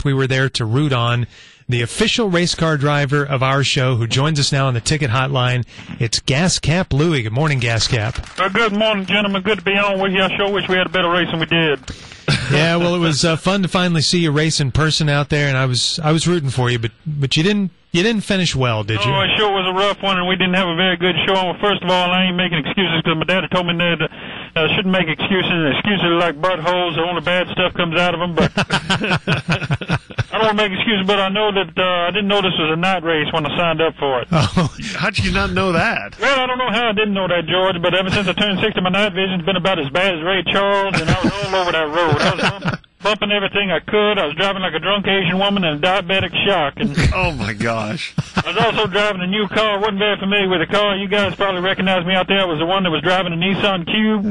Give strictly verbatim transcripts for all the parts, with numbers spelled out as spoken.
We were there to root on the official race car driver of our show, who joins us now on the ticket hotline. It's Gas Cap Louie. Good morning, Gas Cap. Well, good morning, gentlemen. Good to be on with you. I sure wish we had a better race than we did. Yeah, well, it was uh, fun to finally see you race in person out there, and I was I was rooting for you, but but you didn't you didn't finish well, did you? Oh, it sure was a rough one, and we didn't have a very good show. Well, first of all, I ain't making excuses because my daddy told me that I uh, shouldn't make excuses. And excuses are like buttholes. The only bad stuff comes out of them. But I don't want to make excuses, but I know that uh, I didn't know this was a night race when I signed up for it. Oh, how'd you not know that? Well, I don't know how I didn't know that, George, but ever since I turned sixty, my night vision's been about as bad as Ray Charles, and I was all over that road. I was bumping, bumping everything I could. I was driving like a drunk Asian woman in a diabetic shock. And oh, my gosh. I was also driving a new car. I wasn't very familiar with the car. You guys probably recognize me out there. I was the one that was driving a Nissan Cube.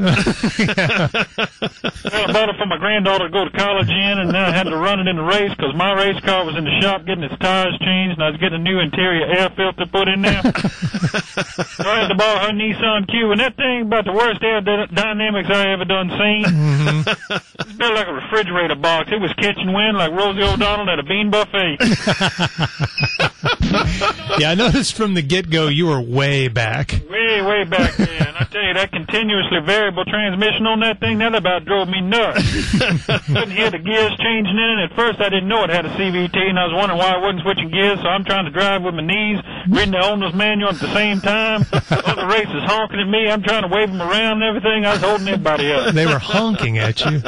Well, I bought it for my granddaughter to go to college in, and then I had to run it in the race because my race car was in the shop getting its tires changed, and I was getting a new interior air filter put in there. So I had to borrow her Nissan Cube, and that thing about the worst aerodynamics I ever done seen. Mm-hmm. It's built like a refrigerator box. It was catching wind like Rosie O'Donnell at a bean buffet. Yeah, I noticed from the get-go you were way back. Way, way back there. And I tell you, that continuously variable transmission on that thing, that about drove me nuts. Couldn't hear the gears changing in it. At first, I didn't know it had a C V T, and I was wondering why I wasn't switching gears, so I'm trying to drive with my knees, reading the owner's manual at the same time. Other racers honking at me. I'm trying to wave them around and everything. I was holding everybody up. They were honking at you.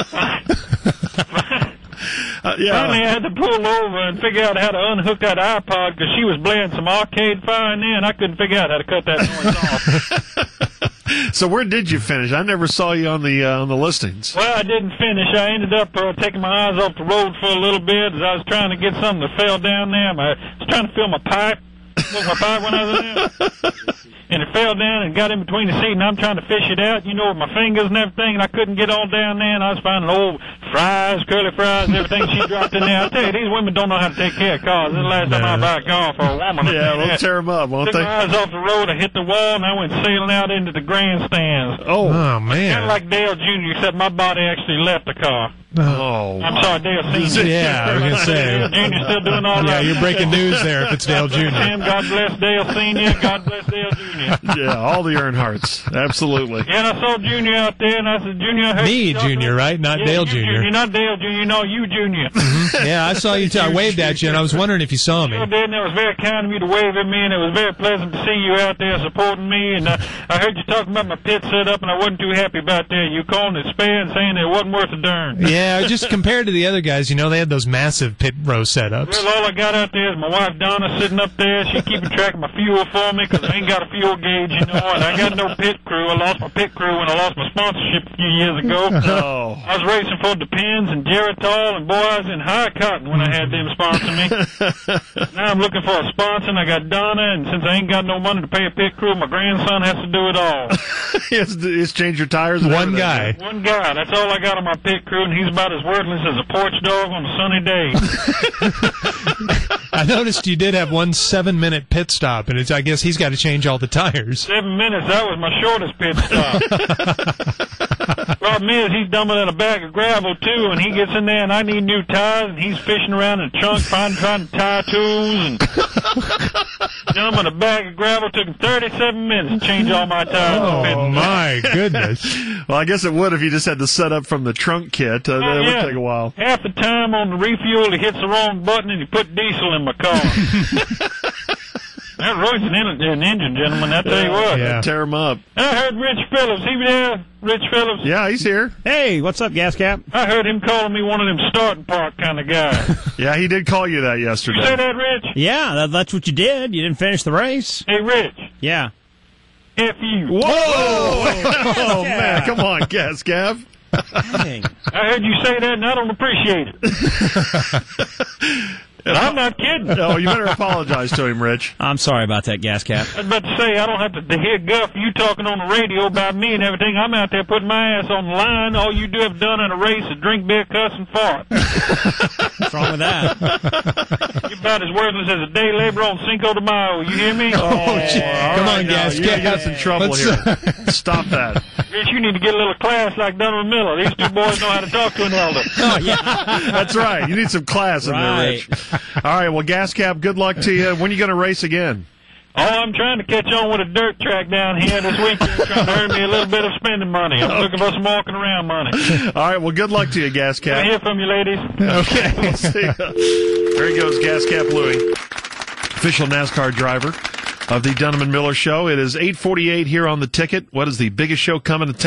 Uh, yeah. Finally, I had to pull over and figure out how to unhook that iPod because she was playing some Arcade Fire in there, and I couldn't figure out how to cut that noise off. So where did you finish? I never saw you on the uh, on the listings. Well, I didn't finish. I ended up uh, taking my eyes off the road for a little bit as I was trying to get something that fell down there. I was trying to fill my pipe. Fill my pipe when I was in there. And it fell down and got in between the seat, and I'm trying to fish it out, you know, with my fingers and everything, and I couldn't get all down there, and I was finding old fries, curly fries, and everything she dropped in there. I tell you, these women don't know how to take care of cars. This is the last time I buy a car for a woman. Yeah, we'll tear them up, won't Took they? my eyes off the road, I hit the wall, and I went sailing out into the grandstands. Oh, oh man. Kind of like Dale Junior, except my body actually left the car. Oh. I'm sorry, Dale Senior Yeah, I was going to say. Dale Junior still doing all right. Yeah, you're breaking news there if it's Dale Junior God bless Dale Senior God bless Dale Junior Yeah, all the Earnhardts. Absolutely. Yeah, and I saw Junior out there, and I said, Junior, I heard Me, you talking Junior, about- right? Not yeah, Dale you, Junior Junior. Not Dale Junior, no, you, Junior. Yeah, I saw you too. I waved at you, and I was wondering if you saw me. You did, and it was very kind of you to wave at me, and it was very pleasant to see you out there supporting me. And uh, I heard you talking about my pit setup, and I wasn't too happy about that. You calling it spare and saying it wasn't worth a darn. Yeah, just compared to the other guys, you know, they had those massive pit row setups. Well, all I got out there is my wife Donna sitting up there. She keeping track of my fuel for me because I ain't got a fuel gauge, you know, and I got no pit crew. I lost my pit crew when I lost my sponsorship a few years ago. Oh. I was racing for Depends and Geritol, and boy, I was in high cotton when I had them sponsor me. Now I'm looking for a sponsor, and I got Donna, and since I ain't got no money to pay a pit crew, my grandson has to do it all. he has to he's change your tires. and One everything. guy. One guy, that's all I got on my pit crew, and he's about as worthless as a porch dog on a sunny day. I noticed you did have one seven-minute pit stop, and it's, I guess he's got to change all the tires. Seven minutes, that was my shortest pit stop. Problem is, he's dumping in a bag of gravel, too, and he gets in there, and I need new tires, and he's fishing around in the trunk, finding, trying to tie tools, and dumping a bag of gravel. Took him thirty-seven minutes to change all my tires. Oh, my goodness. Well, I guess it would if you just had to set up from the trunk kit. Uh, that Oh, yeah. would take a while. Half the time on the refuel, he hits the wrong button, and he put diesel in my car. That Roy's an, en- an engine, gentlemen, I tell you what. Yeah. Tear them up. I heard Rich Phillips. He there, Rich Phillips? Yeah, he's here. Hey, what's up, Gas Cap? I heard him calling me one of them starting park kind of guys. Yeah, he did call you that You say yesterday. that, Rich? Yeah, that, that's what you did. You didn't finish the race. Hey, Rich. Yeah. F you. Whoa! Oh, man, come on, Gas Gav. Dang. I heard you say that, and I don't appreciate it. And I'm not kidding. No, you better apologize to him, Rich. I'm sorry about that, Gas Cap. I was about to say, I don't have to hear guff you talking on the radio about me and everything. I'm out there putting my ass on the line. All you do have done in a race is drink beer, cuss, and fart. What's wrong with that? You're about as worthless as a day laborer on Cinco de Mayo. You hear me? Oh, gee. Come on, Now, Gas you're gonna get Cap. us in trouble Let's, here. Stop that. Rich, you need to get a little class like Donovan Miller. These two boys know how to talk to an elder. Oh, yeah. That's right. You need some class in there, Right. Rich. All right, well, Gas Cap, good luck to you. When are you going to race again? Oh, I'm trying to catch on with a dirt track down here this weekend, trying to earn me a little bit of spending money. I'm looking for some walking around money. All right, well, good luck to you, Gas I Cap. hear from you, ladies. Okay, we'll see ya. There he goes, Gas Cap Louie, official NASCAR driver of the Donovan Miller Show. It is eight forty-eight here on the ticket. What is the biggest show coming to town?